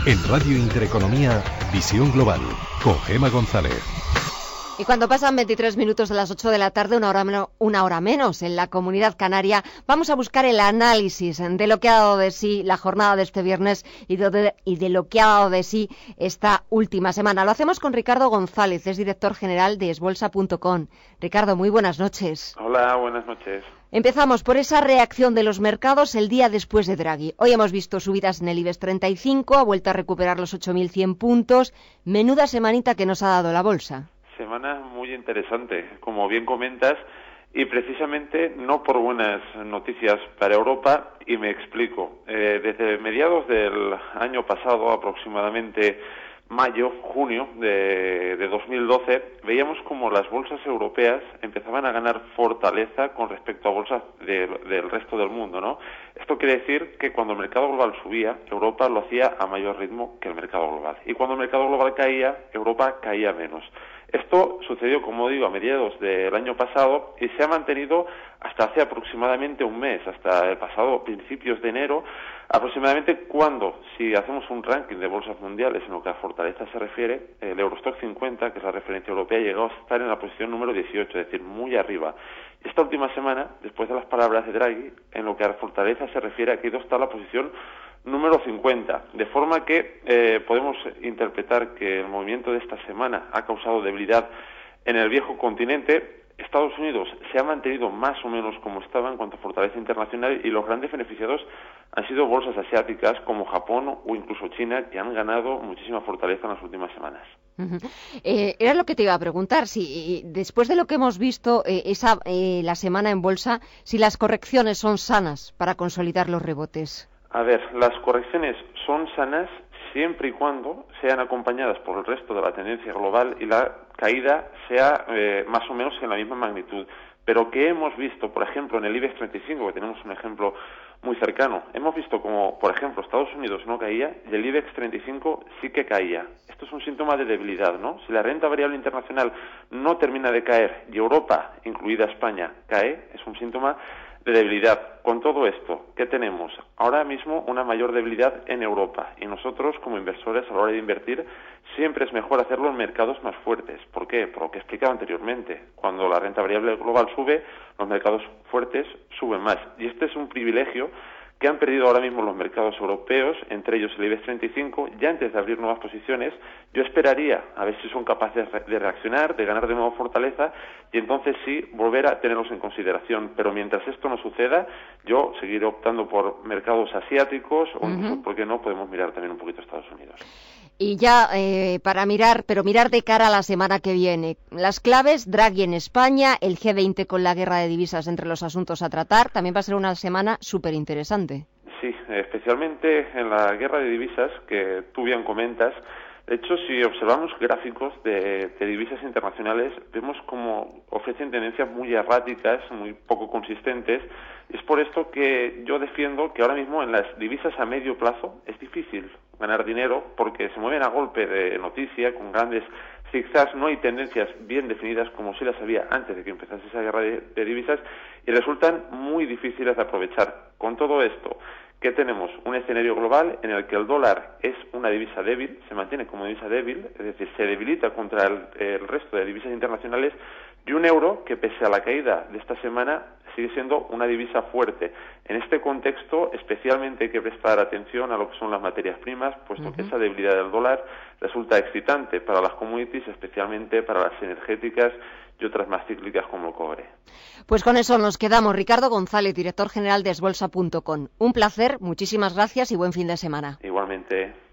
En Radio Intereconomía, Visión Global, con Gema González. Y cuando pasan 23 minutos de las 8 de la tarde, una hora menos en la Comunidad Canaria, vamos a buscar el análisis de lo que ha dado de sí la jornada de este viernes y de lo que ha dado de sí esta última semana. Lo hacemos con Ricardo González, es director general de esbolsa.com. Ricardo, muy buenas noches. Hola, buenas noches. Empezamos por esa reacción de los mercados el día después de Draghi. Hoy hemos visto subidas en el IBEX 35, ha vuelto a recuperar los 8.100 puntos. Menuda semanita que nos ha dado la bolsa. Semana muy interesante, como bien comentas, y precisamente no por buenas noticias para Europa, y me explico. Desde mediados del año pasado, aproximadamente mayo, junio de 2012, veíamos como las bolsas europeas empezaban a ganar fortaleza con respecto a bolsas del resto del mundo, ¿no? Esto quiere decir que cuando el mercado global subía, Europa lo hacía a mayor ritmo que el mercado global. Y cuando el mercado global caía, Europa caía menos. Esto sucedió, como digo, a mediados del año pasado y se ha mantenido hasta hace aproximadamente un mes, hasta el pasado principios de enero, aproximadamente cuando, si hacemos un ranking de bolsas mundiales en lo que a fortaleza se refiere, el Eurostock 50, que es la referencia europea, llegó a estar en la posición número 18, es decir, muy arriba. Y esta última semana, después de las palabras de Draghi, en lo que a fortaleza se refiere, ha quedado hasta la posición número 50, de forma que podemos interpretar que el movimiento de esta semana ha causado debilidad en el viejo continente. Estados Unidos se ha mantenido más o menos como estaba en cuanto a fortaleza internacional y los grandes beneficiados han sido bolsas asiáticas como Japón o incluso China, que han ganado muchísima fortaleza en las últimas semanas. Era lo que te iba a preguntar, si después de lo que hemos visto la semana en bolsa, si las correcciones son sanas para consolidar los rebotes. A ver, las correcciones son sanas siempre y cuando sean acompañadas por el resto de la tendencia global y la caída sea más o menos en la misma magnitud. Pero que hemos visto, por ejemplo, en el IBEX 35, que tenemos un ejemplo muy cercano, hemos visto como, por ejemplo, Estados Unidos no caía y el IBEX 35 sí que caía. Esto es un síntoma de debilidad, ¿no? Si la renta variable internacional no termina de caer y Europa, incluida España, cae, es un síntoma de debilidad. Con todo esto, ¿qué tenemos? Ahora mismo una mayor debilidad en Europa y nosotros como inversores a la hora de invertir siempre es mejor hacerlo en mercados más fuertes. ¿Por qué? Por lo que he explicado anteriormente. Cuando la renta variable global sube, los mercados fuertes suben más. Y este es un privilegio que han perdido ahora mismo los mercados europeos, entre ellos el IBEX 35, ya antes de abrir nuevas posiciones. Yo esperaría a ver si son capaces de reaccionar, de ganar de nuevo fortaleza y entonces sí volver a tenerlos en consideración. Pero mientras esto no suceda, yo seguiré optando por mercados asiáticos o incluso, ¿por qué no?, podemos mirar también un poquito a Estados Unidos. Y ya para mirar, pero mirar de cara a la semana que viene. Las claves, Draghi en España, el G20 con la guerra de divisas entre los asuntos a tratar. También va a ser una semana súper interesante. Sí, especialmente en la guerra de divisas que tú bien comentas. De hecho, si observamos gráficos de divisas internacionales, vemos como ofrecen tendencias muy erráticas, muy poco consistentes. Es por esto que yo defiendo que ahora mismo en las divisas a medio plazo es difícil ganar dinero porque se mueven a golpe de noticia, con grandes zigzags, no hay tendencias bien definidas como sí las había antes de que empezase esa guerra de divisas y resultan muy difíciles de aprovechar. Con todo esto, ¿qué tenemos? Un escenario global en el que el dólar es una divisa débil, se mantiene como divisa débil, es decir, se debilita contra el resto de divisas internacionales, y un euro que, pese a la caída de esta semana, sigue siendo una divisa fuerte. En este contexto, especialmente hay que prestar atención a lo que son las materias primas, puesto que esa debilidad del dólar resulta excitante para las commodities, especialmente para las energéticas y otras más cíclicas como el cobre. Pues con eso nos quedamos. Ricardo González, director general de esbolsa.com. Un placer, muchísimas gracias y buen fin de semana. Igualmente.